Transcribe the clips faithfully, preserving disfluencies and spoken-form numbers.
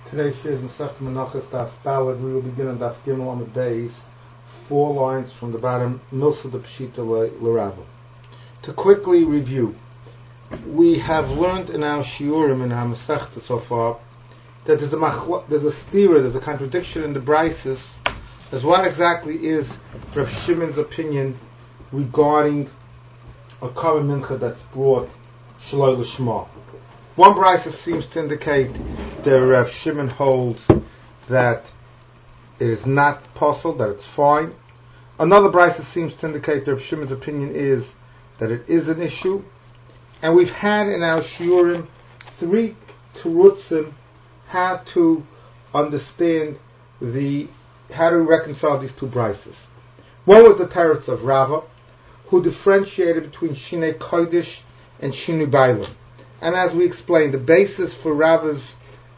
Today's shir is Masechta Menachos Daf Balad. We will begin on Daf Gimel on the days, four lines from the bottom, Milsa de Pshita L'Rava. To quickly review, we have learned in our shiurim in our Masechta so far that there's a machlo, there's a stira, there's a contradiction in the Brises as what exactly is Rav Shimon's opinion regarding a Korban Mincha that's brought Shaloi L'Shma. One Brisa seems to indicate that Rav Shimon holds that it is not possible, that it's fine. Another Brisa seems to indicate that Rav Shimon's opinion is that it is an issue. And we've had in our shiurim three terutzim how to understand the, how to reconcile these two Brisas. One was the teretz of Rava, who differentiated between Shinei Kodesh and Shinui Bailim. And as we explained, the basis for Rava's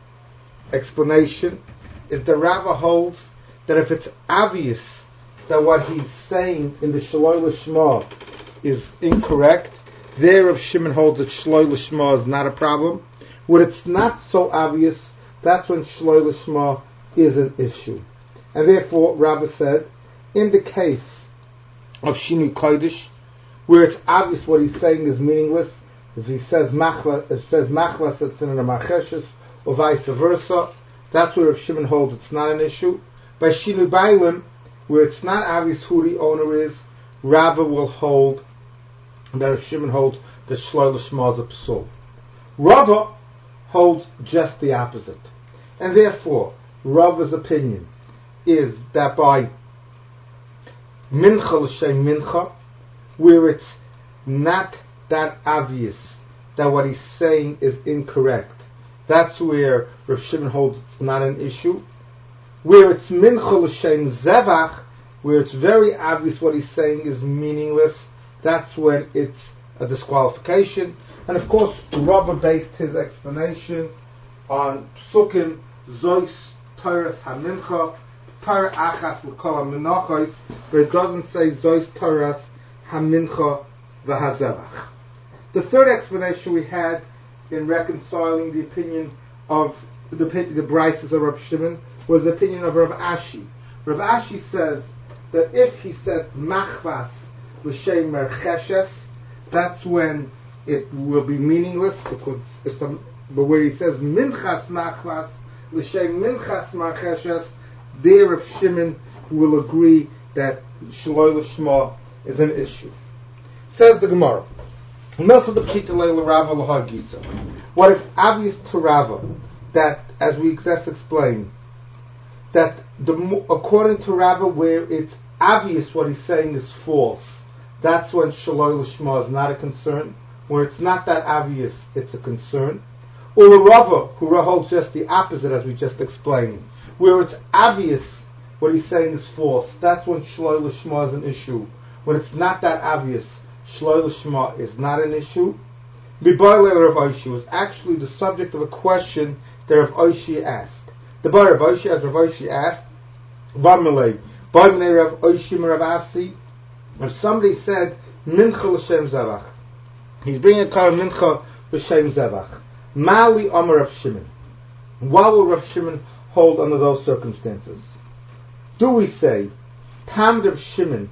explanation is that Rava holds that if it's obvious that what he's saying in the Shaloi L'Shma is incorrect, there Rav Shimon holds that Shaloi L'Shma is not a problem. When it's not so obvious, that's when Shaloi L'Shma is an issue. And therefore, Rava said, in the case of Shinui Kodesh, where it's obvious what he's saying is meaningless, if he says machla, if it says machlas, it's in a marcheshes, or vice versa, that's where Rav Shimon holds it's not an issue. By Shinui Bailim, where it's not obvious who the owner is, Rava will hold that Rav Shimon holds that Shloi L'Shma is a psul. Rava holds just the opposite, and therefore Rava's opinion is that by mincha l'shem mincha, where it's not that obvious that what he's saying is incorrect, that's where Rav Shimon holds it's not an issue. Where it's mincha l'shem zevach, where it's very obvious what he's saying is meaningless, that's when it's a disqualification. And of course, Rava based his explanation on psukim zois toras hamincha, Torah achas l'kol hamenachos, but it doesn't say zois toras hamincha v'hazevach. The third explanation we had in reconciling the opinion of the, the Brises of Rav Shimon was the opinion of Rav Ashi. Rav Ashi says that if he said machvas l'shem mercheshes, that's when it will be meaningless, because it's a, but where he says minchas machvas l'shem minchas mercheshes, there Rav Shimon will agree that Shaloi L'Shma is an issue. Says the Gemara, what is obvious to Rava, that, as we just explained, that the, according to Rava, where it's obvious what he's saying is false, that's when Shaloi L'Shma is not a concern. Where it's not that obvious, it's a concern. Or a Rava, who holds just the opposite, as we just explained, where it's obvious what he's saying is false, that's when Shaloi L'Shma is an issue. When it's not that obvious, Shaloi L'Shma is not an issue. Bibayle Rav Oshi was actually the subject of a question that Rav Oshi asked. The Bar Rav Oshi, as Rav Oshi asked, Barmalei, Barmalei Rav Oshi Rav Asi, if somebody said Mincha L'Shem Zevach, he's bringing a car of Mincha L'Shem Zevach, Mali Amar Rav Shimon, what will Rav Shimon hold under those circumstances? Do we say Tam Rav Shimon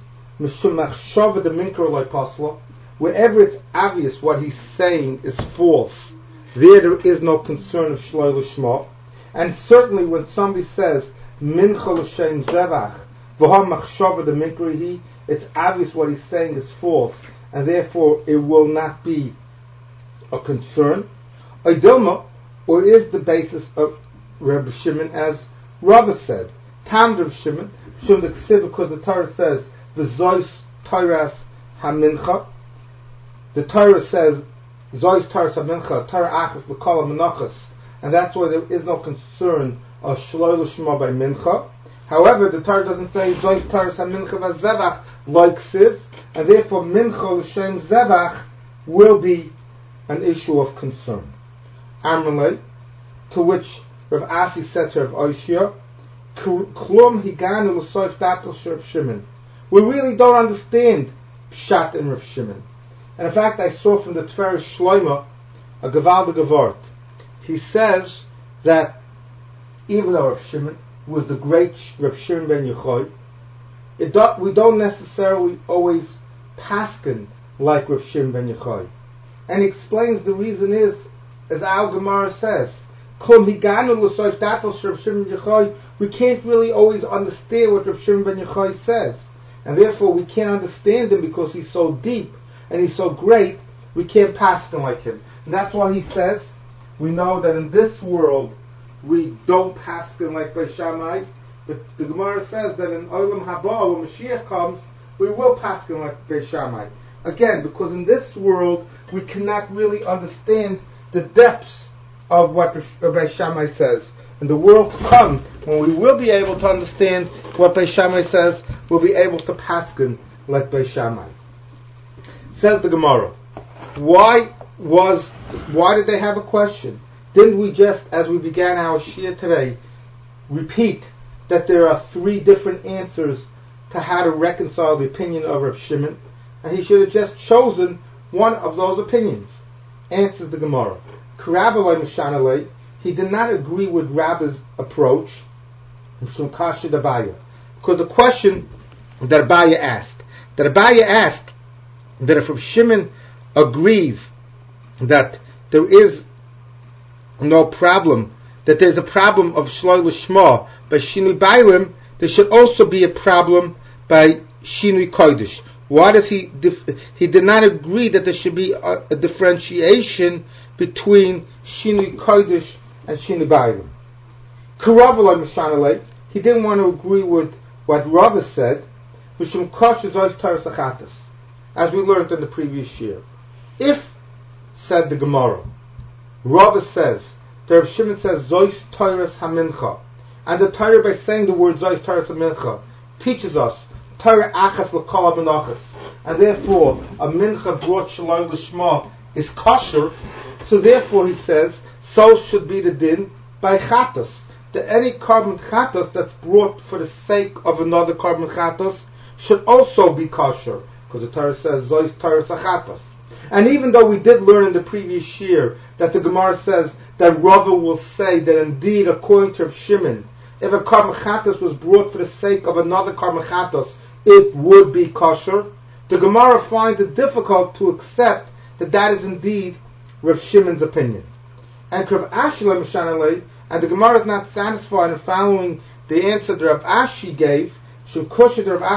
wherever it's obvious what he's saying is false, there there is no concern of Shloi L'Shma. And certainly when somebody says Mincha L'Shem Zevach V'ha Machshava de Mikrihi, it's obvious what he's saying is false, and therefore it will not be a concern. Idilma, or is the basis of Rabbi Shimon, as Rava said, Tam Rav Shimon, Shimon the Ksiv, because the Torah says the Zois Toras HaMincha. The Torah says Zois Toras HaMincha, Torah Achas L'Kol HaMenachos, and that's why there is no concern of Shaloi L'Shma by Mincha. However, the Torah doesn't say Zois Toras HaMincha VaZevach like Siv, and therefore Mincha L'Shem Zevach will be an issue of concern. Amalei, to which Rav Asi said to Rav Oshia, Klum Higanu L'Soif Datul Rav Shimon. We really don't understand Pshat in Rav Shimon. And in fact, I saw from the Tiferes Shloima a Gevaldige Wort. He says that even though Rav Shimon was the great Rav Shimon ben Yochai, it do, we don't necessarily always paskin like Rav Shimon ben Yochai. And he explains the reason is, as Al Gemara says, we can't really always understand what Rav Shimon ben Yochai says. And therefore we can't understand him because he's so deep and he's so great, we can't pass him like him. And that's why he says, we know that in this world we don't pass him like Beis Shammai, but the Gemara says that in Olam Haba, when Mashiach comes, we will pass him like Beis Shammai. Again, because in this world we cannot really understand the depths of what Beis Shammai says. In the world to come, when we will be able to understand what Beis Shammai says, we'll be able to paskin like Beis Shammai. Says the Gemara, why was, why did they have a question? Didn't we just, as we began our shir today, repeat that there are three different answers to how to reconcile the opinion of Rav Shimon, and he should have just chosen one of those opinions? Answers the Gemara, Karabalai Mishanalei, he did not agree with Rabbi's approach, because the question that Abaya asked, that Abaya asked that if Rav Shimon agrees that there is no problem, that there's a problem of Shloi Lishma by Shinui Bailim, there should also be a problem by Shinui Kodesh. Why does he, dif- he did not agree that there should be a, a differentiation between Shinui Kodesh and Shinui Bailim. Karavalai Mishanalei, he didn't want to agree with what Rava said, Mishum Kosh is Ois Torah Sachatas, as we learned in the previous year. If, said the Gemara, Rava says, the Rav Shimon says Zois Torah Hamincha, and the Torah, by saying the word Zois Torah Hamincha, teaches us Torah Achas L'Kol HaMenachos, and therefore a Mincha brought Shaloi L'Shma is kosher. So therefore he says, so should be the din by Chatos, that any carbon Chatos that's brought for the sake of another carbon Chatos should also be kosher, because the Torah says Zois Torah Sachatos. And even though we did learn in the previous year that the Gemara says that Rava will say that indeed, according to Rav Shimon, if a carbon Chatos was brought for the sake of another carbon Chatos, it would be kosher, the Gemara finds it difficult to accept that that is indeed Rav Shimon's opinion. And Rav Ashi Mishanalei, and the Gemara is not satisfied in following the answer that Rav Ashi gave, because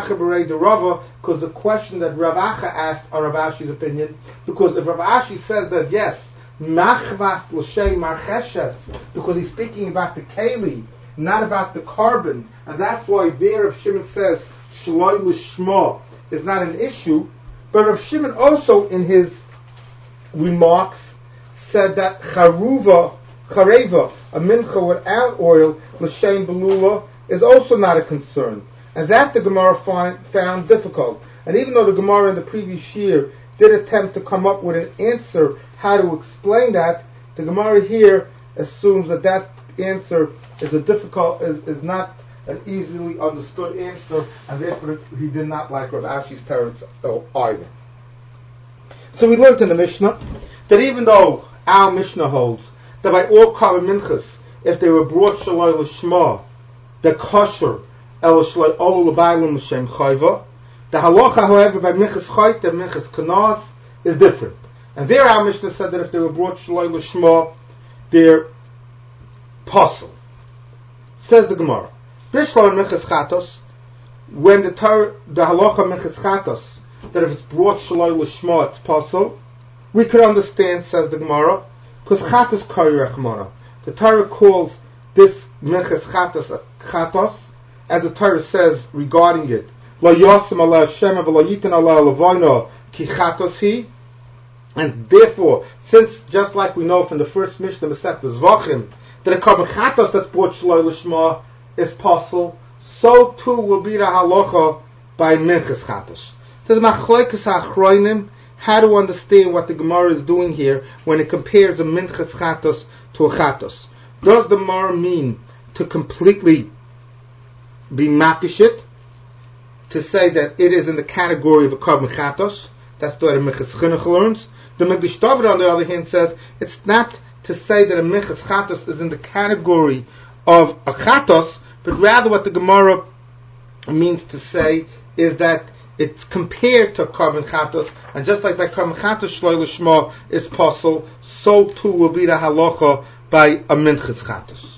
the question that Rav Acha asked on Rav Ashi's opinion, because if Rav Ashi says that yes, machvas l'shem marcheshes, because he's speaking about the keli, not about the carbon, and that's why there Rav Shimon says shloi l'shma is not an issue. But Rav Shimon also in his remarks said that charuva, chareva, a mincha without oil, l'shem belula, is also not a concern. And that the Gemara find, found difficult. And even though the Gemara in the previous year did attempt to come up with an answer how to explain that, the Gemara here assumes that that answer is a difficult, is, is not an easily understood answer, and therefore he did not like Rav Ashi's teretz either. So we learned in the Mishnah that even though our Mishnah holds that by all carbon minchas, if they were brought shaloi l'shma, they're kosher, el shaloi olu l'baylim l'shem chayva. The halacha, however, by minchas chayt and minchas kanas is different. And there our Mishnah said that if they were brought shaloi l'shma, they're possible. Says the Gemara, Bishlo minchas chatos, when the Torah, the halacha minchas chatos, that if it's brought shaloi l'shma, it's possible. We could understand, says the Gemara, because chatos kari rechmana. The Torah calls this minchas chatos chatos, as the Torah says regarding it, lo yosim ala Hashem v'lo yitin ala levayna ki chatos hi. And therefore, since just like we know from the first Mishnah Masechta Zvachim, that a carbon chatos that's brought shaloi l'shma is possible, so too will be the halacha by minchas chatos. There's machlokes achronim how to understand what the Gemara is doing here when it compares a minchas chatos to a chatos. Does the Gemara mean to completely be makishit, to say that it is in the category of a carbon chatos? That's the way the minchas chinuch learns. The Megdish David, on the other hand, says it's not to say that a minchas chatos is in the category of a chatos, but rather what the Gemara means to say is that it's compared to carbon chatos, and just like by carbon chatos shloi l'shma is possible, so too will be the halacha by a minchas chatos.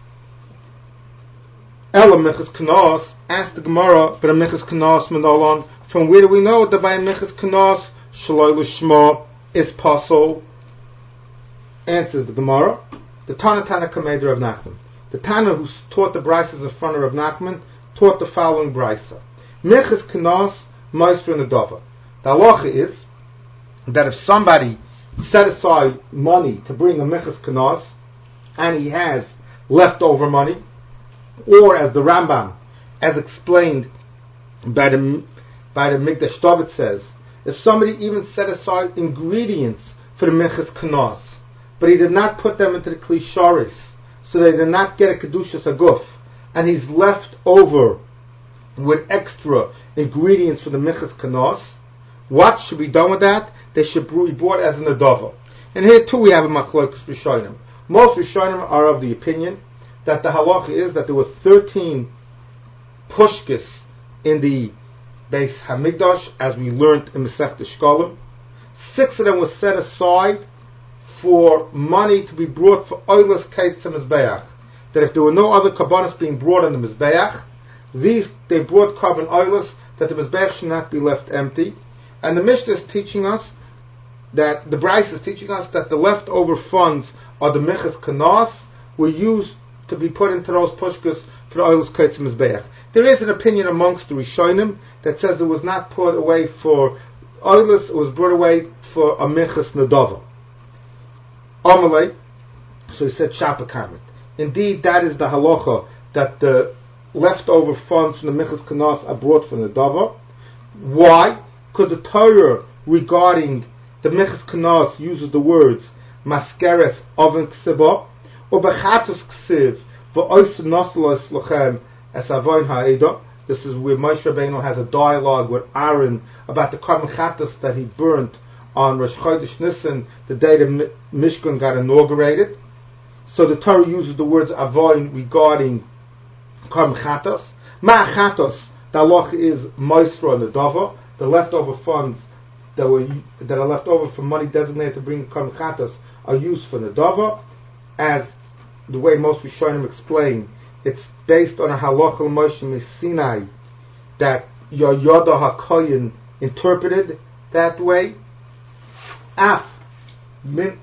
Ela minchas kanos, asked the Gemara, but a minchas kanos menolon, from where do we know that by a minchas kanos shloi l'shma is possible? Answers the Gemara, the Tana Tana Kameder of Nachman. The Tana who taught the brises in front of Nachman taught the following brisa. Minchas kanos Meister Nedava. The halacha is that if somebody set aside money to bring a Minchas Kanos and he has leftover money, or as the Rambam, as explained by the by the Mikdash Tovit says, if somebody even set aside ingredients for the Minchas Kanos, but he did not put them into the Kli Sharis, so they did not get a Kedushas Aguf, and he's left over with extra ingredients for the Minchas Kanos, what should be done with that? They should be bought as an adava. And here too we have a machlokes Rishonim. Most Rishonim are of the opinion that the halacha is that there were thirteen pushkis in the Beis Hamikdash, as we learned in Masechta Shkolim. Six of them were set aside for money to be brought for oilers kates and mizbeach. That if there were no other karbanos being brought on the mizbeach, these they brought carbon oilers, that the mizbeach should not be left empty. And the Mishnah is teaching us that the Bryce is teaching us that the leftover funds or the Minchas Kanos were used to be put into those pushkas for the oilers kates and mizbeach. There is an opinion amongst the Rishonim that says it was not put away for oilers; it was brought away for a Minchas Nedava. Amalei, so he said Shapakamet. Indeed, that is the halacha, that the leftover funds from the Minchas Kanos are brought from the Nedava. Why? Because the Torah regarding the Minchas Kanos uses the words Maskeres Oven Ksiba or Bechatos Ksiv V'Ois Noselos Lochem Es Avoin Ha'eda. This is where Moshe Rabbeinu has a dialogue with Aaron about the carbon chatos that he burnt on Rosh Chodesh Nisan, the day the Mishkan got inaugurated. So the Torah uses the words Avoin regarding carbon chatos. Ma chatos, the halacha is Moisra Nedava, the leftover funds that were that are left over from money designated to bring carbon chatos are used for Nedava. As the way most Rishonim explain, it's based on a halacha l'Moshe Sinai that Yoyada HaKoyin interpreted that way. Af Minchas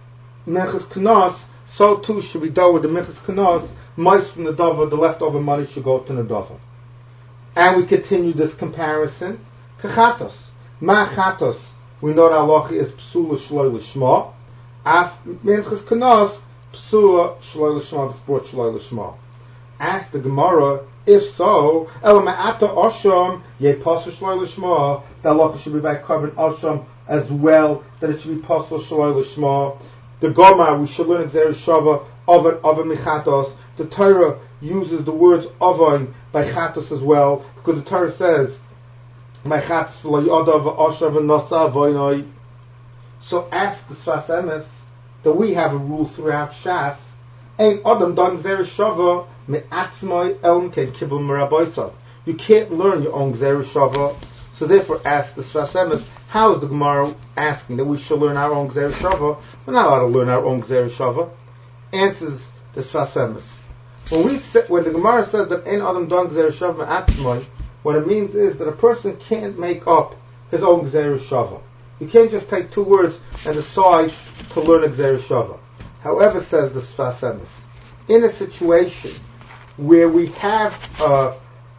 Kanos, so too should be done with the Minchas Kanos. Most from Nedava, the leftover money should go to Nedava. And we continue this comparison. Kachatos, Ma Chatos, we know that halacha is Psula Shloi L'Shma. Af Minchas Kanos, Psula Shloi L'Shma, it's brought Shloi L'Shma. Ask the Gemara, if so, El Ma'ata Osham, Ye Pasur Shloi L'Shma, the halacha should be by carbon Osham as well, that it should be Pasur Shloi L'Shma. The Gomar, we should learn Xer Shava, Oven, Oven Michatos. The Torah uses the words Oven by Chatos as well, because the Torah says, My Chatos Lo Yoda V'Oshav V'Nosa Voinoi. So ask the Sfas Emes that we have a rule throughout Shas, Ein Adam Don Xer Shava, Me'atzmoi Elm Ken Kibbul Meraboisa. You can't learn your own Xer Shava. So therefore ask the Sfas Emes, how is the Gemara asking that we should learn our own Xer Shava? We're not allowed to learn our own Xer Shava. Answers the Sfas Emes. When we say, when the Gemara says that Ein Adam Don Xer Shava Me'atzmoi, what it means is that a person can't make up his own Xer Shava. You can't just take two words and decide to learn a Xer Shava. However, says the Sfas Emes, in a situation where we have a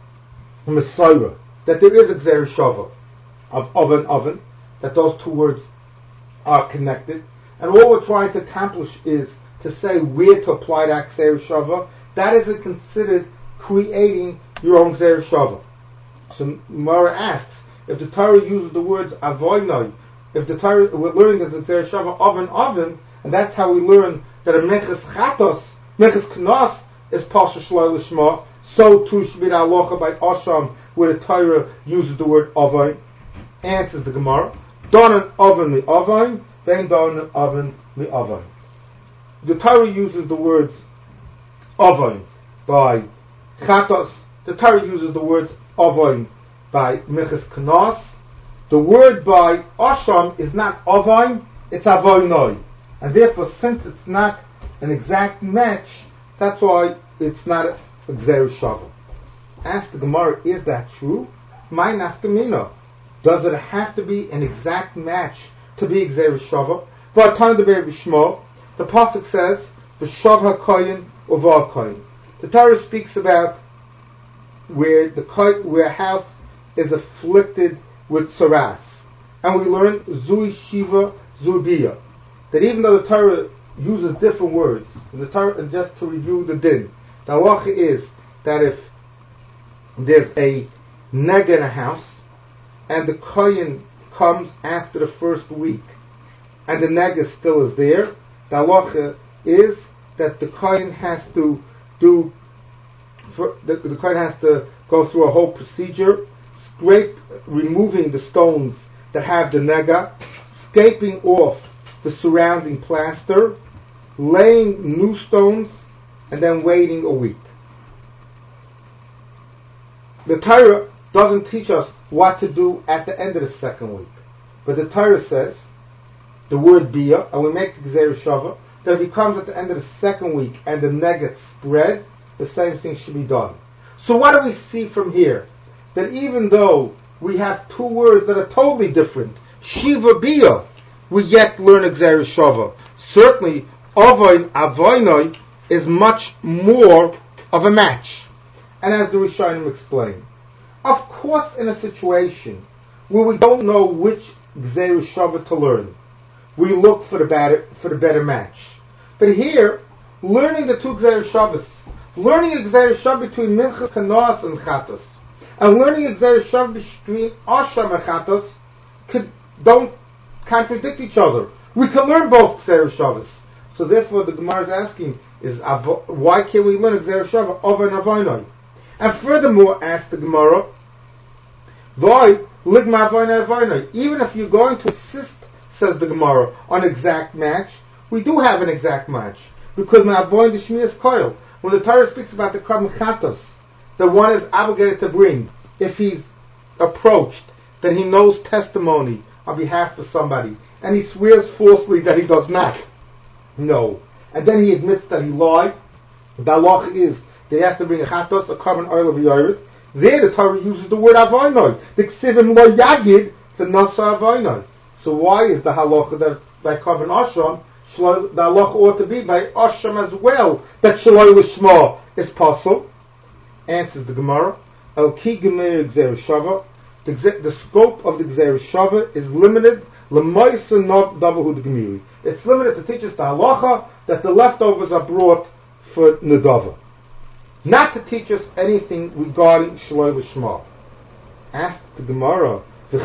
Messiah, that there is a Xer Shava of oven, oven, that those two words are connected, and all we're trying to accomplish is to say where to apply that Xer Shava, that isn't considered creating your own Xer Shava. So Mara asks, if the Torah uses the words avoinoi, if the Torah, we're learning as a Xer Shava oven, oven, and that's how we learn that a Minchas Chatos, Minchas Kanos is Pasha Shloi L'Shma, so too should be the halacha by Osham, where the Torah uses the word oven. Answers the Gemara, Donan oven mi oven, then donan oven mi oven. The Torah uses the words Ovoin by Chatos. The Torah uses the words Ovoin by Minchas Knas. The word by Osham is not Ovoin, it's Avoinoi. And therefore, since it's not an exact match, that's why it's not a Gzeir Shava. Ask the Gemara, is that true? My nafkamina. Does it have to be an exact match to be Gzeir Shava? V'atan deber b'shmo. The pasuk says, "V'shav hakoyin uva koyin." The Torah speaks about where the where a house is afflicted with saras, and we learn zui shiva zubiya. That even though the Torah uses different words, and the Torah, and just to review the din, the halacha is that if there's a neg in a house, and the koyin comes after the first week, and the neg still is there, the halacha is that the koyin has to do, for, the, the koyin has to go through a whole procedure, scrape, removing the stones that have the nega, scraping off the surrounding plaster, laying new stones, and then waiting a week. The Torah doesn't teach us what to do at the end of the second week, but the Torah says the word bia, and we make the Gzeir Shava, that if he comes at the end of the second week and the neg gets spread, the same thing should be done. So what do we see from here? That even though we have two words that are totally different, shiva bia, we yet learn a Gzeir Shava. Certainly, Ovoin Avoinoi is much more of a match. And as the Rishonim explain, of course in a situation where we don't know which Gzeir Shava to learn, we look for the better, for the better match. But here, learning the two Gzeir Shavas, learning a Gzeir Shav between Minchas Knas and Chatos, and learning a Gzeir Shav between Osham and Chatos, could, don't contradict each other. We can learn both Gzeir Shavas. So therefore the Gemara is asking, is avo- why can't we learn a Gzeir Shava over an Avoinoi? And furthermore, ask the Gemara, Voy, ligma Avoinoi Avoinoi. Even if you're going to insist, says the Gemara, on exact match, we do have an exact match. Because when Avoin the Shmias Koil, when the Torah speaks about the Korban Chatos, that one is obligated to bring, if he's approached, that he knows testimony on behalf of somebody, and he swears falsely that he does not know, and then he admits that he lied, the halacha is that he has to bring a chatos, a carbon oil of yored. There the Torah uses the word avoinoi. The ksivim lo yagid the nasa avoinoi. So why is the halacha that by carbon osham, the halacha ought to be by osham as well, that shaloi l'shma is possible? Answers the Gemara, el ki gemeir gzeir shava. The, the scope of the Gzeir Shava is limited. It's limited to teach us the halacha that the leftovers are brought for Nedava. Not to teach us anything regarding Shaloi L'Shma. Ask the Gemara,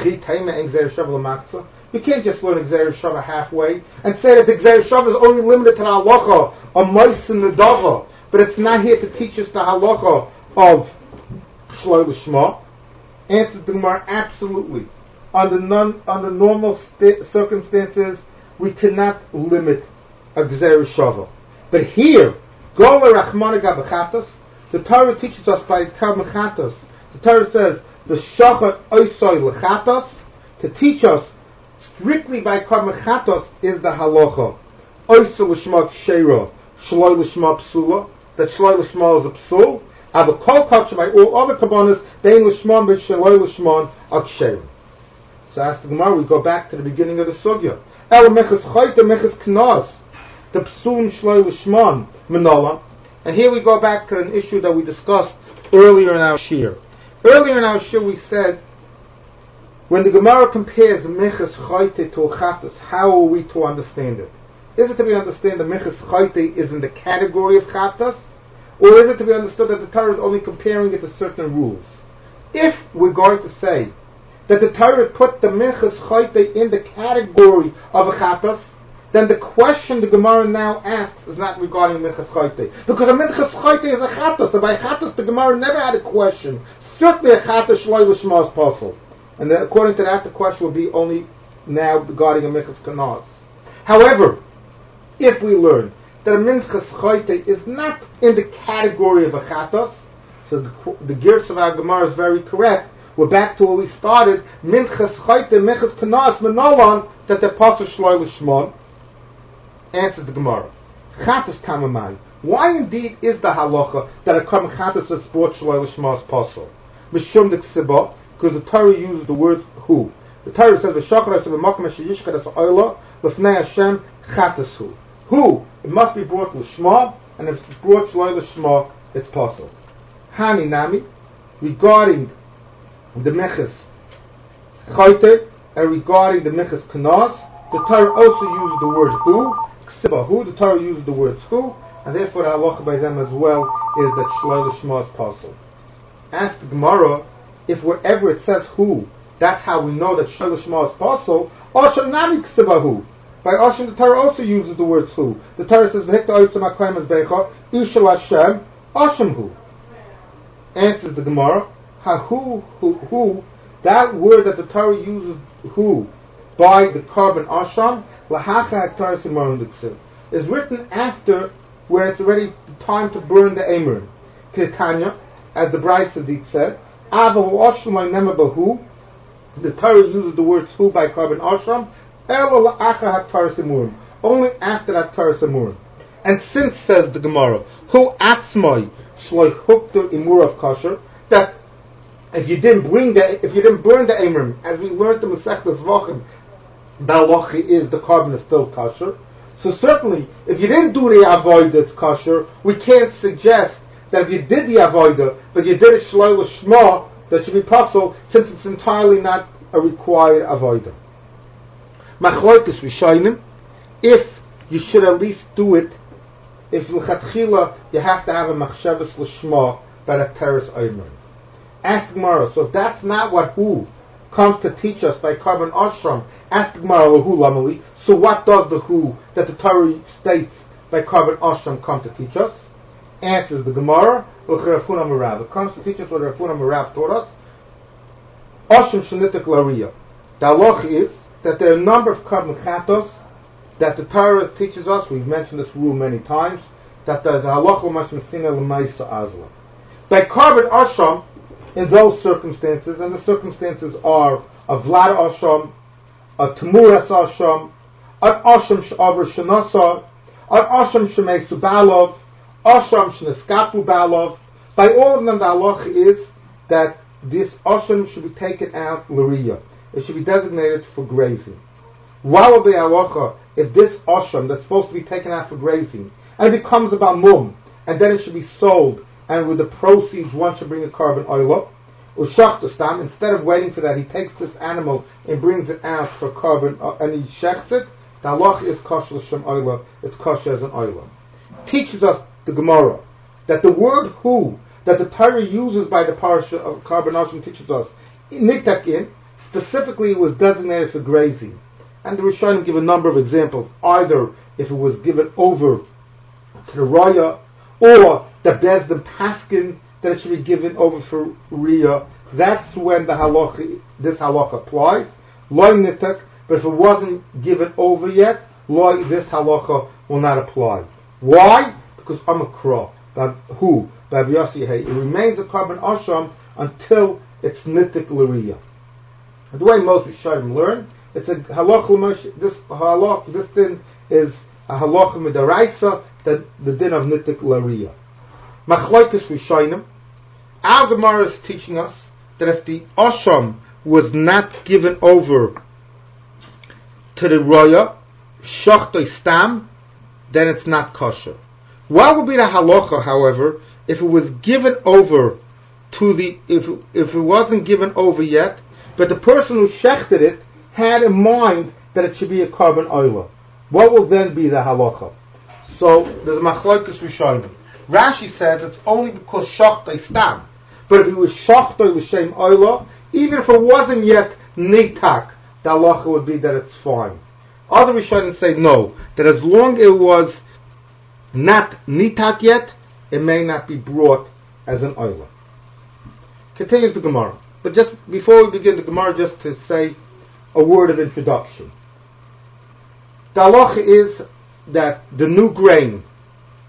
you can't just learn Gzeir Shava halfway and say that the Gzeir Shava is only limited to the halacha of Mois and Nedava, but it's not here to teach us the halacha of Shaloi L'Shma. Answers the Gemara, absolutely. Under non, under normal st- circumstances, we cannot limit a Gzeir Shava. But here, Gola Rachmana Gabachatos, the Torah teaches us by Korban Chatos. The Torah says, the Shachat Oisoi L'Chatos, to teach us strictly by Korban Chatos is the halacha. Oisoi L'Shma Kshera, Shloi L'Shma Psula, that Shloi L'Shma is a Psul, aber kol touch by all other kabbanas, bein l'shman but shaloi l'shman aksher. So as the Gemara, we go back to the beginning of the sugya. El mechas chayte mechas knas, the psul shaloi l'shman menola. And here we go back to an issue that we discussed earlier in our shir. Earlier in our shir we said, when the Gemara compares mechas chayte to chatos, how are we to understand it? Is it to be understood that mechas chayte is in the category of chatos? Or is it to be understood that the Torah is only comparing it to certain rules? If we're going to say that the Torah put the Minchas Chayte in the category of a Chatos, then the question the Gemara now asks is not regarding Minchas Chayte. Because a Minchas Chayte is a Chatos, and by Chatos the Gemara never had a question. Certainly a Chatos Shloi L'Shma is possible. And then according to that, the question will be only now regarding a Minchas Kanas. However, if we learn that a minchas choite is not in the category of a chatos. So the, the Girs of our Gemara is very correct. We're back to where we started. Minchas choite, minchas kanas, menolon, that the pasuk shloi l'shmon. Answers the Gemara. Chatos tamamai. Why indeed is the halacha that a korban chatos that's brought shloi l'shmon is possible? Mishum de ksiba, because the Torah uses the word who. The Torah says, "V'shachar esel b'makom asher yishchad es ha'olah l'fnei Hashem chatos hu." Who? It must be brought l'shma, and if it's brought shloi l'shma, it's possible. Hani nami, regarding the meches chote and regarding the meches kanas, the Torah also uses the word who. Ksiba who. The Torah uses the words who, and therefore the halacha by them as well is that shloi l'shma is possible. Ask the Gemara, if wherever it says who, that's how we know that shloi l'shma is possible. Osham nami ksiba who. By Osham, the Torah also uses the words who. The Torah says, "V'hikta oisam hakayim as beicha ishal Hashem Osham hu." Answers the Gemara, ha who who who. That word that the Torah uses who by the korban Osham lahacha haktar simaron diksiv is written after where it's already time to burn the emerim. Ketanya, as the Brayso Sadiq said, Aval Osham lo'nema b'hu. The Torah uses the words who by korban Osham. Only after that Torah Samurim. And since, says the Gemara, who atzmai shloi huktur imur of kosher, that if you didn't bring the, if you didn't burn the emrim, as we learned in Masechtas Zvachim, the halacha is the korban is still kosher. So certainly, if you didn't do the avodah, it's kosher. We can't suggest that if you did the avodah, but you did it shloi l'shma, that should be possible, since it's entirely not a required avodah. Machloikis Rishonim, if you should at least do it, if l'chatchila you have to have a machshavas l'shma by the teres omer. Ask the Gemara, so if that's not what who comes to teach us by korban Osham, ask the Gemara who lamali. So what does the who that the Torah states by korban Osham come to teach us? Answers the Gemara, l'cherafun amarav. It comes to teach us what Rafun amarav taught us. Osham shenitik lariya. The halach is that there are a number of korban chatos that the Torah teaches us. We've mentioned this rule many times, that there's a halacha mashmasina l'maisa azla. By korban Osham, in those circumstances, and the circumstances are a vlad Osham, a temuras Osham, an Osham she'aver shenasa, an Osham she'meisu balov, Osham she'neskapu balov. By all of them, the halacha is that this Osham should be taken out l'riyah. It should be designated for grazing. What will be halacha if this Osham that's supposed to be taken out for grazing, and it becomes about mum, and then it should be sold, and with the proceeds one should bring a korban oila, ushachtustam, instead of waiting for that, he takes this animal and brings it out for korban, uh, and he shechs it, the halacha is kosher l'shem oila, it's kosher as an oila. Teaches us the Gemara that the word who, that the Torah uses by the parasha of korban Osham teaches us, nitakin, specifically it was designated for grazing. And the Rishonim give a number of examples, either if it was given over to the Raya, or the Bezdin Paskin, that it should be given over for Riyah. That's when the halacha, this halacha applies. Loi nitak, but if it wasn't given over yet, loi, this halacha will not apply. Why? Because amakra, who, it remains a korban Osham until it's nitik l'riyah. The way most Rishonim learn, it's a halacha. This halacha, this din is a halacha midaraisa, that the din of nitik l'riyah. Machloikis Rishonim. Our Gemara is teaching us that if the Osham was not given over to the Raya, Shachtoi Stam, then it's not kosher. What would be the halacha, however, if it was given over to the, if if it wasn't given over yet, but the person who shechted it had in mind that it should be a korban oila? What will then be the halacha? So there's a machlokas rishonim. Rashi says it's only because shachtoi stam. But if it was shachtoi l'shem oila, even if it wasn't yet nitak, the halacha would be that it's fine. Other rishonim say no, that as long as it was not nitak yet, it may not be brought as an oila. Continues the Gemara. But just before we begin the Gemara, just to say a word of introduction. The halacha is that the new grain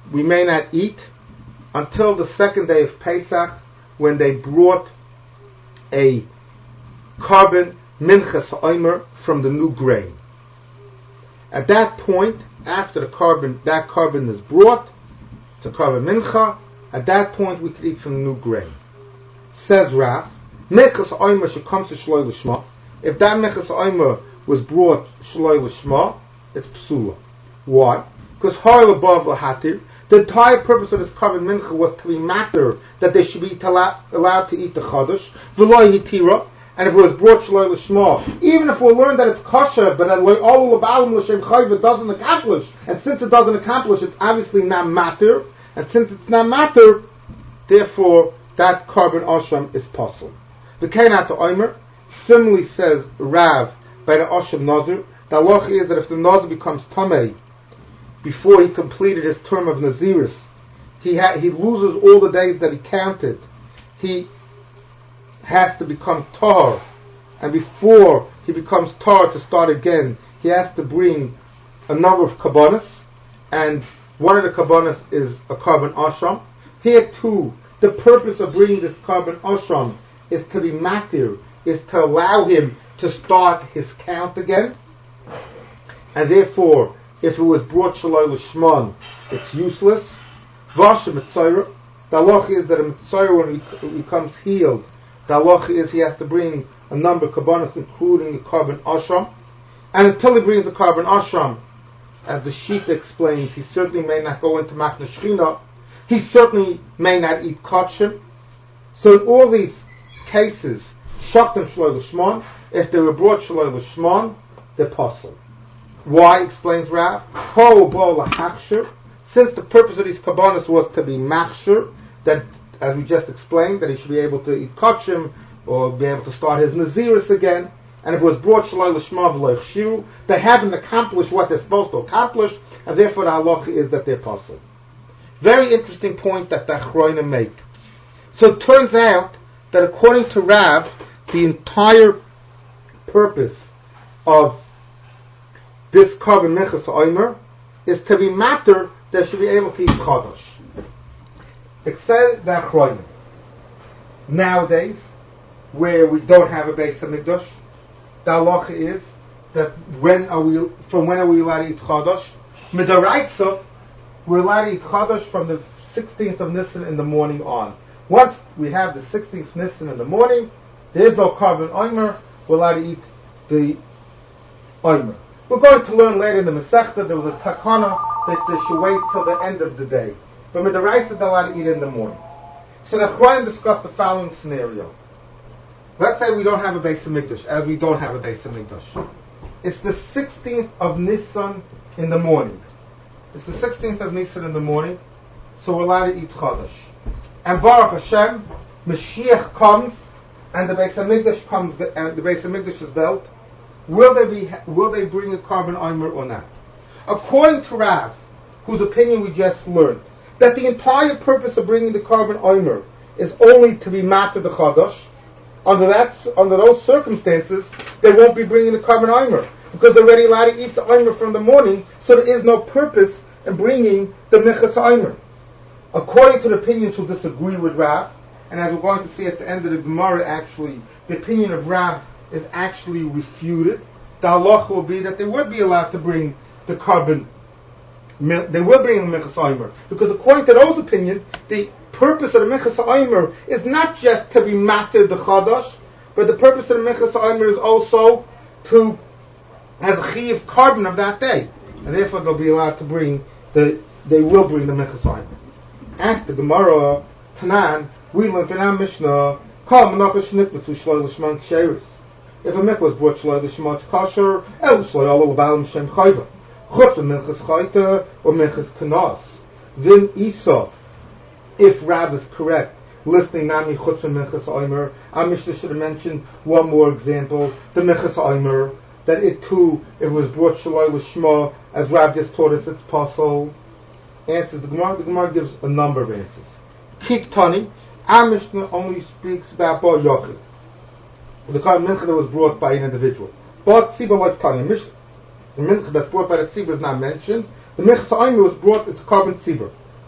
we may not eat until the second day of Pesach, when they brought a carbon minchas ha'omer from the new grain. At that point, after the carbon, that carbon is brought, it's a carbon mincha, at that point we could eat from the new grain. Says Rav, minchas ha'omer should come to shloi l'shma. If that minchas ha'omer was brought shloi l'shma, it's psula. Why? Because ha'il above l'hatir, the entire purpose of this carbon mincha was to be matter that they should be allowed to eat the chadash, v'lo hitira, and if it was brought shloi l'shma, even if we learn that it's kosher, but that all l'balim l'shem chayv, it doesn't accomplish, and since it doesn't accomplish, it's obviously not matter, and since it's not matter, therefore that carbon asham is possible. The kainat oimer similarly says Rav by the asham nazir. The halacha is that if the nazir becomes tamei before he completed his term of naziris, he ha- he loses all the days that he counted. He has to become tar, and before he becomes tar to start again, he has to bring a number of kabbanas, and one of the kabbanas is a carbon asham. Here too, the purpose of bringing this carbon asham is to be matir, is to allow him to start his count again, and therefore, if it was brought shaloi l'shman, it's useless. Vasha mitzayra, the halacha is that a mitzayra, when he becomes healed, the halacha is he has to bring a number of kabbanas, including the carbon asham. And until he brings the carbon asham, as the Shita explains, he certainly may not go into machna shechina. He certainly may not eat kachim. So in all these cases, shachtim shaloi l'shman, if they were brought shaloi l'shman, they're possible. Why, explains Rav? Since the purpose of these kabbanas was to be machshir, that, as we just explained, that he should be able to eat kachim, or be able to start his naziris again, and if it was brought shaloi l'shma v'lo ychshiru, they haven't accomplished what they're supposed to accomplish, and therefore the halacha is that they're possible. Very interesting point that the Achronim make. So it turns out that according to Rav, the entire purpose of this carbon minchas ha'omer is to be matter that should be able to eat chadash. It says the Achronim. Nowadays, where we don't have a Beis Hamikdash, the halacha is that when are we, from when are we allowed to eat chadash? Midaraisa, we're allowed to eat chadash from the sixteenth of Nisan in the morning on. Once we have the sixteenth Nisan in the morning, there is no carbon omer, we're allowed to eat the omer. We're going to learn later in the Masechta, there was a takana that they should wait till the end of the day. But midaraisa, they're allowed to eat in the morning. So the Achronim discussed the following scenario. Let's say we don't have a Beis Hamikdash, as we don't have a Beis Hamikdash. It's the sixteenth of Nisan in the morning. It's the sixteenth of Nisan in the morning, so we're allowed to eat Chadash. And Baruch Hashem, Mashiach comes, and the Beis Hamikdash comes, and the Beis Hamikdash is built. Will they be? Will they bring a carbon omer or not? According to Rav, whose opinion we just learned, that the entire purpose of bringing the carbon omer is only to be matter the Chadash. Under that, under those circumstances, they won't be bringing the carbon omer because they're already allowed to eat the omer from the morning. So there is no purpose in bringing the minchas omer. According to the opinions who disagree with Rav, and as we're going to see at the end of the Gemara, actually, the opinion of Rav is actually refuted. The halacha will be that they would be allowed to bring the carbon. They will bring the minchas omer because according to those opinions, the purpose of the minchas omer is not just to be matir the chadash, but the purpose of the minchas omer is also to as a chiyuv carbon of that day, and therefore they'll be allowed to bring the. They will bring the minchas omer. Ask the Gemara Tanan. We learned in our Mishnah, Kol menachos nikbetzu shloi l'shman ksheris. If a mikvah was brought shloi l'shman kosher, el shloi alo l'balam shem chayva. Chutz minchas chayta or minchas kanas. Then Isa, if Rab is correct, listening nami chutz minchas omer, our Mishnah should have mentioned one more example, the minchas omer, that it too, if it was brought shloi l'shma, as Rab just taught us, it's possible. Answers the Gemara. The Gemara gives a number of answers. Kik Tani, our Mishnah only speaks about Bar Yochid, the kind of mincha that was brought by an individual. But Tzibah what Tani, the mincha that's brought by the Tzibah is not mentioned. The mincha Omer was brought, it's a carbon Tzibah.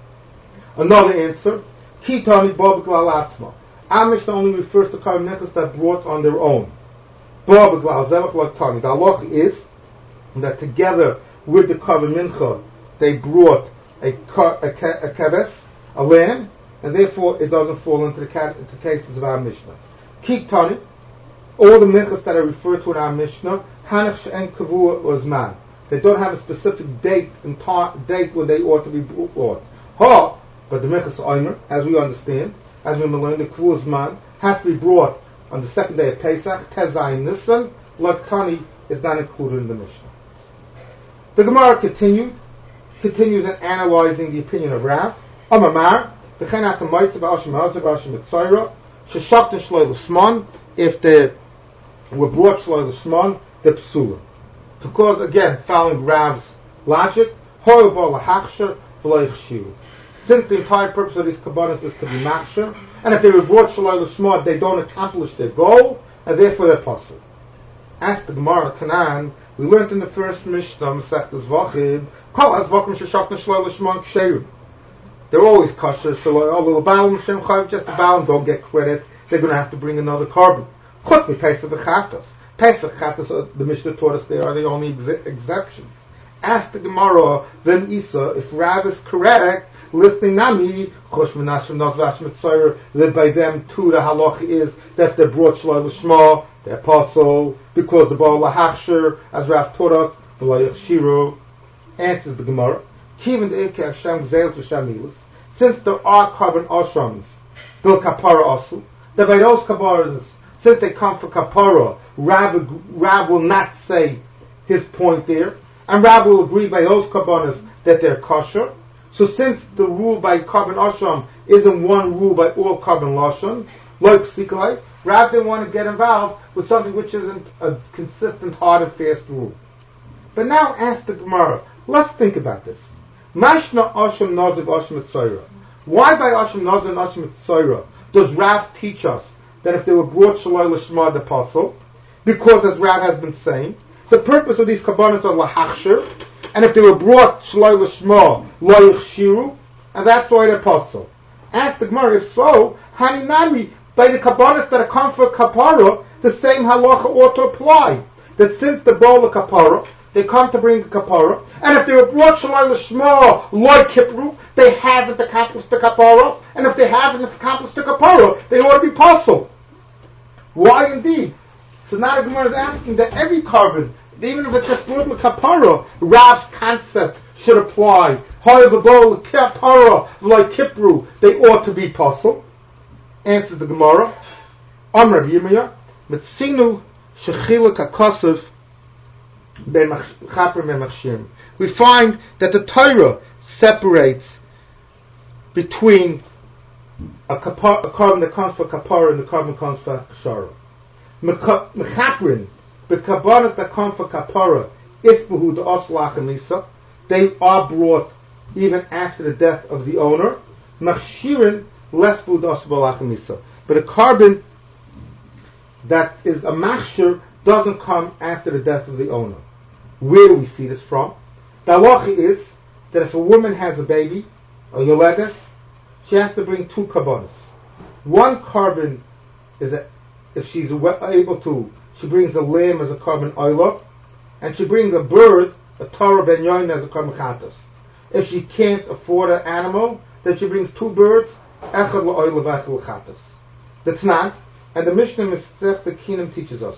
Another answer, Kitani Bobiglal Atzma. Our Mishnah only refers to Karban Minchas that brought on their own. Bobiglal Zevach Laktani. The halacha is that together with the Karban Mincha, they brought a, a, a keves, a lamb, and therefore it doesn't fall into the, cat, into the cases of our Mishnah. Kitani, all the minchas that are referred to in our Mishnah, Hanach She'en Kavua Ozman. They don't have a specific date and ta- date when they ought to be brought. Ha, but the minchas Omer, as we understand, as we learn, the Kavua Ozman has to be brought on the second day of Pesach, Tezayin Nisan. Laktani is not included in the Mishnah. The Gemara continued, continues in analyzing the opinion of Rav. Amamar, B'chen Atamaytze B'Ashim Hazar B'Ashim Mitzayra, Sheshakten Shloi L'Shmon, if they were brought Shloi L'Shmon, the Psula. Because, again, following Rav's logic, Hoil Bo L'Hachsher V'Lo Yichshiru. Since the entire purpose of these kabbanas is to be machsher, and if they were brought Shloi L'Shmon, they don't accomplish their goal, and therefore they're possible. As the Gemara Tanan, we learned in the first Mishnah, Masechtas Vachim, Kol Az Vachim Sheshakten Shloi L'Shmon Ksherim. They're always kosher, so oh, little Baal Shem Chayiv, just the Baal don't get credit. They're going to have to bring another carbon. Chutz mi Pesach v'Chatos. Pesach Chatos, the Mishnah taught us they are the only ex- exceptions. Ask the Gemara, then Isa, if Rav is correct, listening Nami, Chosh Menashem Not Vash Mitzayr, that by them too the halacha is that if they're brought Shloi L'Shma, they're apostle, because the Baal Lahachsher, as Rav taught us, the Layach Shiru, answers the Gemara. Even the Ike Hashem Gzeil to Shamilis, since there are carbon ashrams, bil kapara asu, that by those kabaras, since they come for kapara, Rab, Rab will not say his point there, and Rab will agree by those kabanas that they're kosher. So since the rule by carbon ashram isn't one rule by all carbon lashon, like psikolai, Rab didn't want to get involved with something which isn't a consistent, hard and fast rule. But now ask the Gemara, let's think about this. Mashna Asham Naziv Asham Mitzayra. Why by Asham Naziv and Asham Mitzayra does Rav teach us that if they were brought Shalai L'Shma the apostle? Because as Rav has been saying, the purpose of these kabbanas are lahachshir, and if they were brought Shalai L'Shma lo yichshiru, and that's why the apostle. Ask the Gemara, if so, Haninami, by the kabbanas that are come for kapara, the same halacha ought to apply. That since the bowl of kapara, they come to bring a kapara, and if they were brought Shalai L'Shma, Loi Kipru, they haven't accomplished the kapara, and if they haven't accomplished the kapara, they ought to be puzzled. Why indeed? So now the Gemara is asking that every carbon, even if it's just brought the kapara, Rav's concept should apply. However, bowl kapara, Loi Kipru, they ought to be puzzled. Answers the Gemara. Amr Yirmiyah, Mitzinu Shechilak HaKosov, we find that the Torah separates between a, kapar, a carbon that comes for kapara and the carbon that comes for kshara. Mechaprin, the kabbanas that come for kapara, isbuhu the oslach and misa, they are brought even after the death of the owner. Machshirin lesbu the oslach and misa, but a carbon that is a machshir doesn't come after the death of the owner. Where do we see this from? The halacha is that if a woman has a baby, a yoledes, she has to bring two kabbanas. One carbon is a, if she's able to, she brings a lamb as a carbon oila, and she brings a bird, a Torah ben yoin, as a carbon chatas. If she can't afford an animal, then she brings two birds, echad la'oila v'echad l'chatas. That's not, and the Mishnah Masechta Kinim teaches us.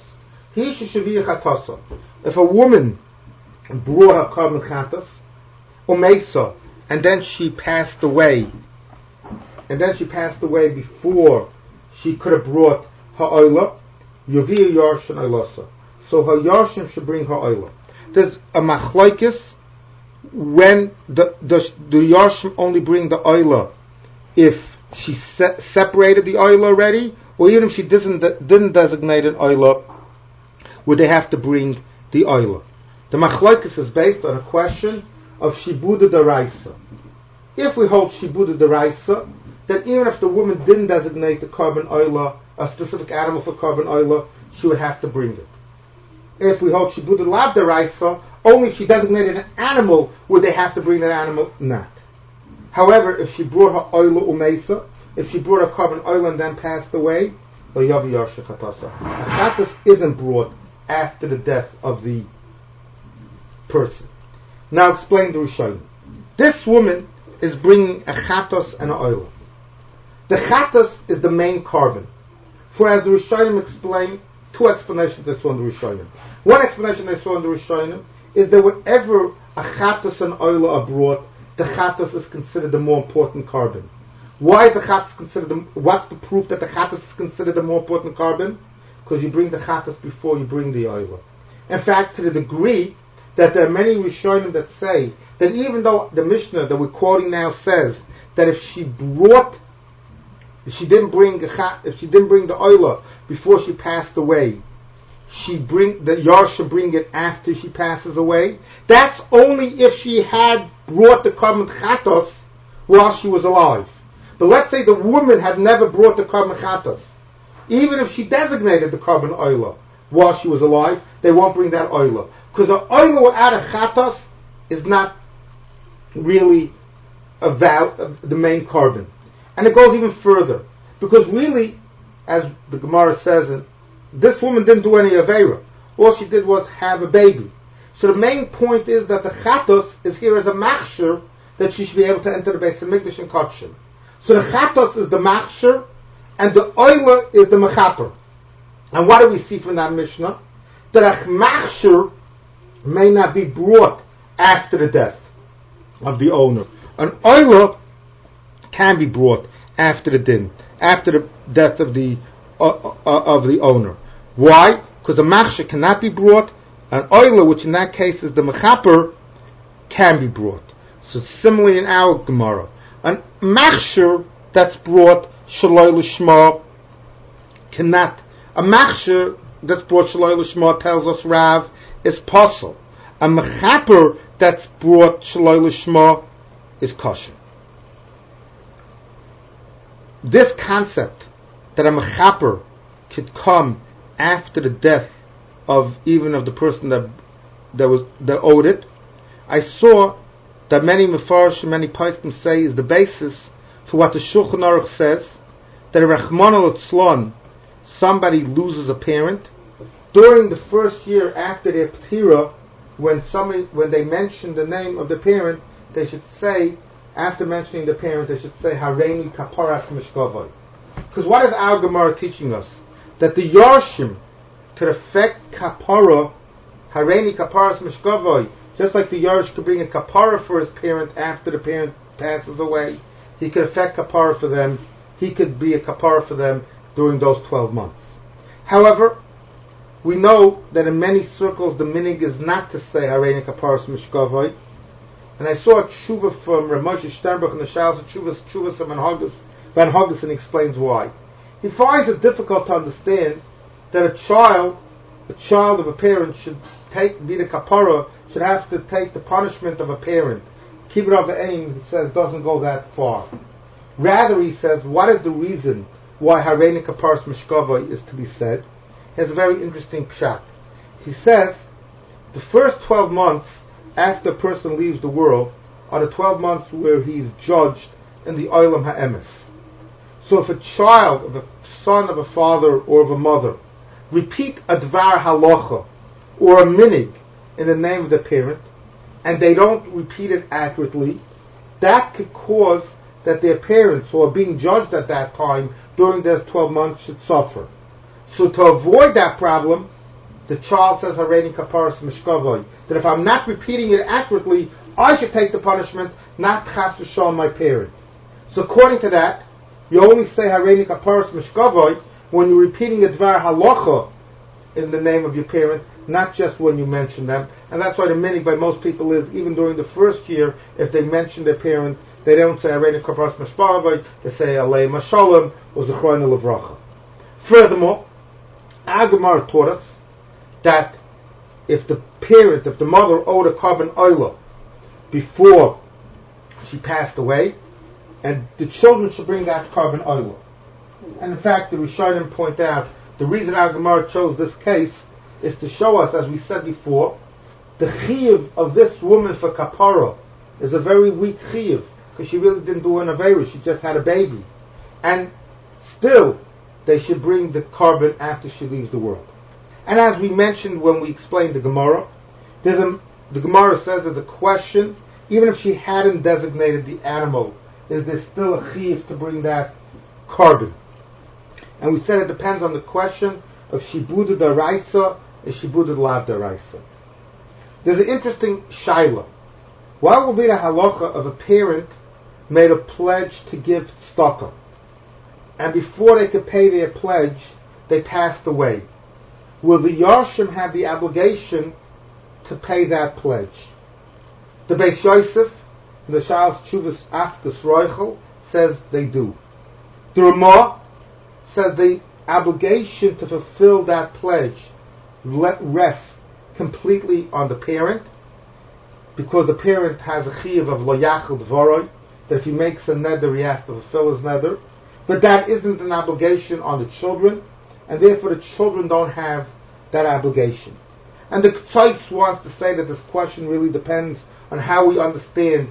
If a woman brought her carbon chatas, umesa, and then she passed away, and then she passed away before she could have brought her oila, yavir yarshin oilasa. So her yarshin should bring her oila. There's a machlokes when the does the yarshin only bring the oila if she se- separated the oila already, or even if she didn't didn't designate an oila, would they have to bring the oila? The machlokes is based on a question of shibuda deraisa. If we hold shibuda deraisa, that even if the woman didn't designate the carbon oila, a specific animal for carbon oila, she would have to bring it. If we hold shibuda lab deraisa, only if she designated an animal would they have to bring that animal. Not. However, if she brought her oila umeisa, if she brought her carbon oil and then passed away, a chatas isn't brought after the death of the person. Now explain the Rishonim. This woman is bringing a chatas and an oil. The chatas is the main carbon. For as the Rishonim explain, two explanations they saw in the Rishonim. One explanation they saw in the Rishonim is that whenever a chatas and oil are brought, the chatas is considered the more important carbon. Why is the chatas considered the, what's the proof that the chatas is considered the more important carbon? Because you bring the chatas before you bring the oil. In fact, to the degree that there are many Rishonim that say that even though the Mishnah that we're quoting now says that if she brought, if she didn't bring a, if she didn't bring the oil before she passed away, she bring the yar should bring it after she passes away. That's only if she had brought the carbon chatos while she was alive. But let's say the woman had never brought the carbon chatos. Even if she designated the carbon oil while she was alive, they won't bring that oil. Because the oil without a chatos is not really a val- the main carbon. And it goes even further. Because really, as the Gemara says, this woman didn't do any aveira. All she did was have a baby. So the main point is that the chatos is here as a machshir that she should be able to enter the Beis Hamikdash and Kodshin. So the chatos is the machshir, and the oila is the mechaper. And what do we see from that Mishnah? That a machshir may not be brought after the death of the owner. An oila can be brought after the din, after the death of the uh, uh, of the owner. Why? Because a machshir cannot be brought. An oila, which in that case is the mechaper, can be brought. So similarly in our Gemara, an machshir that's brought shaloi l'shma cannot. A machshir that's brought shaloi l'shma, tells us Rav, is possible. A mechaper that's brought shaloi l'shma is kosher. This concept that a mechaper could come after the death of even of the person that that was that owed it, I saw that many mefarshim, many poskim say is the basis for what the Shulchan Aruch says, that a Rachmana litzlan, somebody loses a parent during the first year after their ptira, when somebody when they mention the name of the parent, they should say, after mentioning the parent, they should say Hareini kaparas mishkavoy. Because what is our Gemara teaching us? That the Yarshim could affect kapara, Hareini kaparas mishkavoy, just like the Yarsh could bring a kapara for his parent after the parent passes away, he could affect kapara for them, he could be a kapara for them during those twelve months. However, we know that in many circles the minig is not to say Hareini kaparas mishkavoy. And I saw a tshuva from Rav Moshe Sternberg in the Shalos Tshuvas Tshuvas of Van Hogus, and he explains why. He finds it difficult to understand that a child, a child of a parent should take, be the kapara, should have to take the punishment of a parent. Kibbur Av'aim, he says, doesn't go that far. Rather, he says, what is the reason why Hareini kaparas mishkavoy is to be said? He has a very interesting pshat. He says, the first twelve months after a person leaves the world are the twelve months where he is judged in the Olam Ha'emes. So if a child, of a son of a father or of a mother, repeat a dvar halacha or a minig in the name of the parent, and they don't repeat it accurately, that could cause that their parents who are being judged at that time during those twelve months should suffer. So to avoid that problem, the child says Hareini kaparas mishkavoy, that if I'm not repeating it accurately, I should take the punishment, not chas v'shalom my parent. So according to that, you only say Hareini kaparas mishkavoy when you're repeating a dvar halacha in the name of your parent, not just when you mention them. And that's why the meaning by most people is, even during the first year, if they mention their parent, they don't say Hareini kaparas mishkavoy, they say Alei Mashalom or Zechroinu Levracha. Furthermore, our Gemara taught us that if the parent, if the mother owed a carbon oila before she passed away, and the children should bring that carbon oila. And in fact, the Rishonim point out, the reason our Gemara chose this case is to show us, as we said before, the chiyuv of this woman for kapara is a very weak chiyuv. because she really didn't do an Aveira, she just had a baby. And still, they should bring the carbon after she leaves the world. And as we mentioned when we explained the Gemara, there's a, the Gemara says there's a question, even if she hadn't designated the animal, is there still a chiyuv to bring that carbon? And we said it depends on the question of shibuda daraisa and shibuda lav daraisa. There's an interesting shaila. What will be the halacha of a parent made a pledge to give tzedakah, and before they could pay their pledge, they passed away? Will the Yarshim have the obligation to pay that pledge? The Beis Yosef, in the Shalos Tshuvas Afkas Roichel, says they do. The Ramah says the obligation to fulfill that pledge rests completely on the parent, because the parent has a chiyuv of lo yachal dvoroi, that if he makes a neder, he has to fulfill his neder. But that isn't an obligation on the children, and therefore the children don't have that obligation. And the Ktsos wants to say that this question really depends on how we understand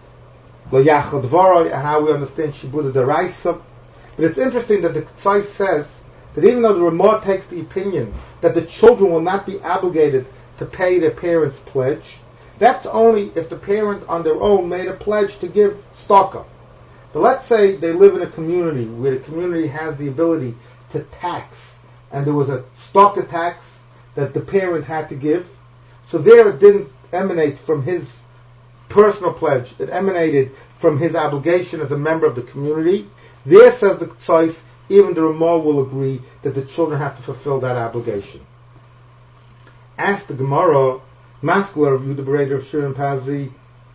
lo yachal dvoroi and how we understand shibuda daraisa. But it's interesting that the Ktsos says that even though the Ramah takes the opinion that the children will not be obligated to pay their parents' pledge, that's only if the parent on their own made a pledge to give tzedakah. But let's say they live in a community where the community has the ability to tax, and there was a tzedakah tax that the parent had to give. So there it didn't emanate from his personal pledge, it emanated from his obligation as a member of the community. There, says the Ktsos, even the Ramah will agree that the children have to fulfill that obligation. Ask the Gemara, Maskler of Yehuda Bereder of Shirin Pazi,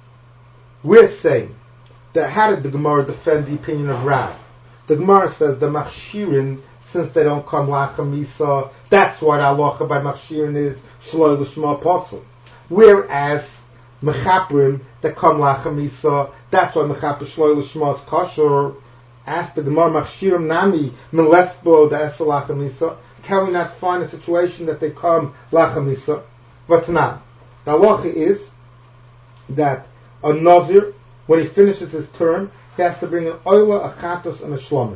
we're saying that how did the Gemara defend the opinion of Rav? The Gemara says the Machshirin, since they don't come Lachamisa, that's why the halacha by Machshirin is Shloi L'Shma Apostle. Whereas Mechaprim that come Lachamisa, that's why Mechapr Shloi L'Shma is kosher. Ask the Gemara Machshirim Nami Min Lesbo da Esa Lachamisa. Can we not find a situation that they come Lachamisa? But not. The halacha is that a Nazir, when he finishes his term, he has to bring an oila, a chatos, and a shlomim.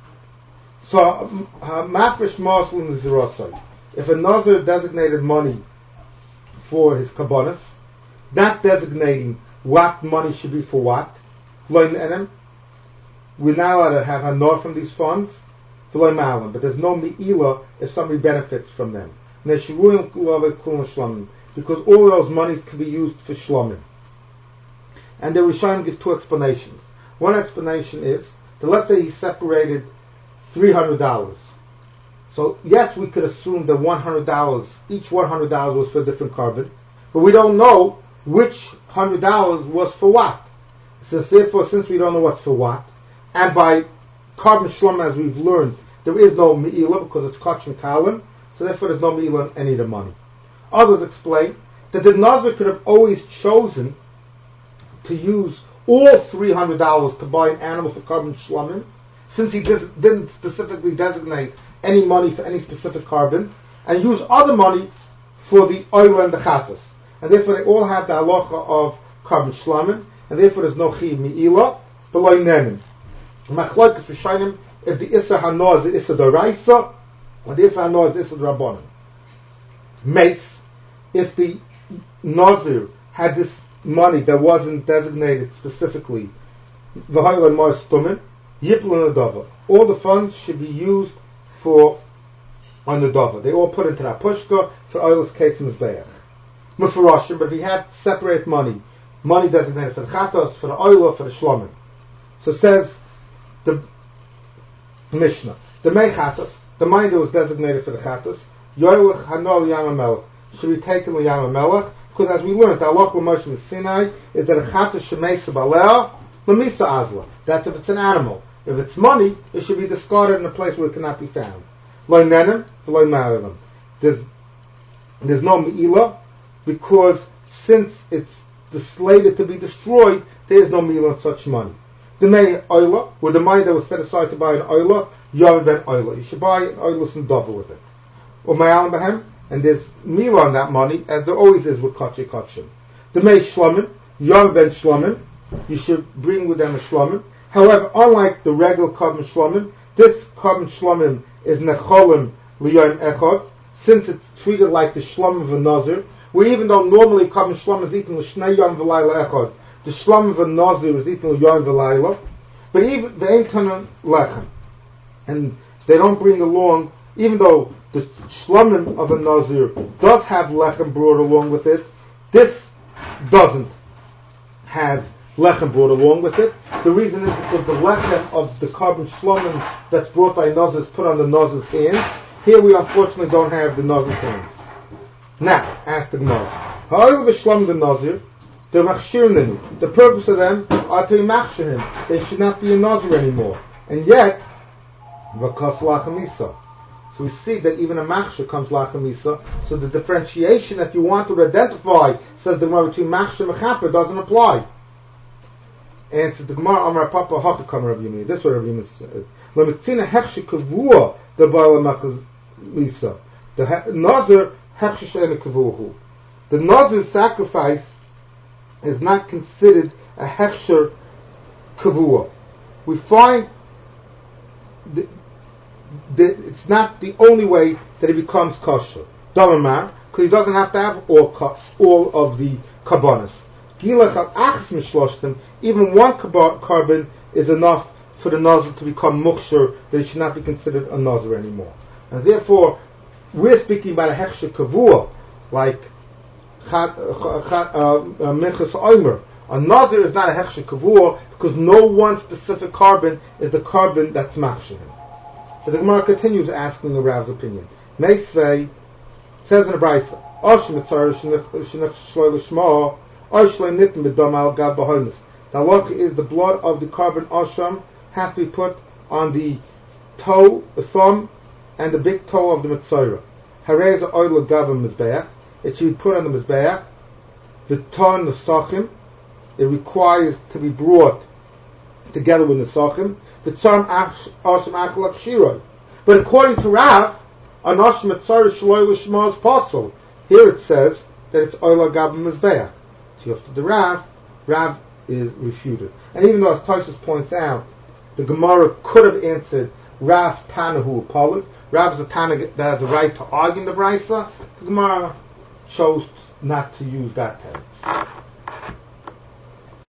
So, mafresh maslim zirosai. If a Nazir designated money for his kabbanis, not designating what money should be for what, loin enem, we're not allowed to have hanor from these funds, but there's no me'ila if somebody benefits from them. Because all of those monies can be used for shlomim. And the Rishonim give two explanations. One explanation is that let's say he separated three hundred dollars. So yes, we could assume that one hundred dollars, each one hundred dollars was for a different carbon, but we don't know which one hundred dollars was for what. So therefore, since we don't know what's for what, and by carbon shlom, as we've learned, there is no me'ila because it's kach and kalim, so therefore there's no me'ila on any of the money. Others explain that the Nazir could have always chosen to use all three hundred dollars to buy an animal for carbon shlomim, since he just didn't specifically designate any money for any specific carbon, and use other money for the oil and the chatos. And therefore they all have the halacha of carbon shlomim, and therefore there's no chi me'ila, but loy nenim. Machlokes Rishonim, if the Isser Hanoah is the Isser Doraisa, or the Isser Hanoah is the Isser Rabbanon. Mace, if the Nazir had this money that wasn't designated specifically, V'hayla and Ma'as Tumen, Yiplun Adava, all the funds should be used for on the Dava. They all put into that pushka for Oil's Kates Mizbeach. Mufurashim, but if he had separate money, money designated for the Chatos, for the Oil, for the Shlomim. So says the Mishnah, the Mei Chatos, the money that was designated for the Chatos, Yoilach Hanol Yam HaMelech, should be taken to Yam HaMelech, because as we learned, the halacha Moshe Sinai is that a Chatos Shemeisa Balea, Lamisa Azla. That's if it's an animal. If it's money, it should be discarded in a place where it cannot be found. Loy nenem, loy ma'alim. There's there's no me'ila, because since it's slated to be destroyed, there is no me'ila on such money. The may oila, with the money that was set aside to buy an oila, yav ben oila. You should buy an oilus and dover with it. Or ma'alim behem, and there's me'ila on that money, as there always is with kachay kachim. The may shlomim, yav ben shlomim, you should bring with them a shlomim. However, unlike the regular carbon shlomim, this carbon shlomim is necholim liyom echad, since it's treated like the shlomim of a nazir, where even though normally carbon shlomim is eaten l'shnei yom v'layla echad, the shlomim of a nazir is eaten l'yom v'layla, but even they ain't tanan lechem, and they don't bring along, even though the shlomim of a nazir does have lechem brought along with it, this doesn't have lechem brought along with it. The reason is because the lechem of the carbon shlomim that's brought by nazir is put on the nazir's hands. Here we unfortunately don't have the nazir's hands. Now, ask the Gemara. However, the shlomim the nazir, the machshirnenu, the purpose of them are to machshir him. They should not be a nazir anymore. And yet, v'kas lachamisa. So we see that even a machshir comes lachamisa. So the differentiation that you want to identify, says the Gemara, between machshir and mechaper doesn't apply. And to the Gemara, Amar Papa Hakakam Rav Yimini. This is what Rav Yimini says. Lemitzina hechshi kavua the ba'al machshir. The nazir hechshi she'ena kavuahu. The nazir sacrifice is not considered a hechsher kavua. We find that it's not the only way that it becomes kosher. Damamar, because he doesn't have to have all all of the karbonos. Gilach al achs mishloshtem, even one carbon is enough for the nazir to become muksher, that it should not be considered a nazir anymore. And therefore, we're speaking about a hechsher kavua, like minchas oimer. A nazir is not a hechsher kavua because no one specific carbon is the carbon that's machshir. But the Gemara continues asking the Rav's opinion. Meisvei says in the Brisa, Osh mitzar shenich shloi l'shma, Osh shloi nitin b'dom al gab b'hoinus. The halacha is the blood of the carbon osham has to be put on the toe, the thumb, and the big toe of the mitzora. Hareza oil gab mizbeach. It should be put on the mizbeach. The ton the sachim. It requires to be brought together with the sachim. But according to Rav, an osham mitzora shloi l'shma is possible. Here it says that it's oil gab mizbeach. So after the Rav, Rav is refuted. And even though, as Tosfos points out, the Gemara could have answered Rav's Tana who apologized. Rav is a Tana that has a right to argue in the Brisa. The Gemara chose not to use that text.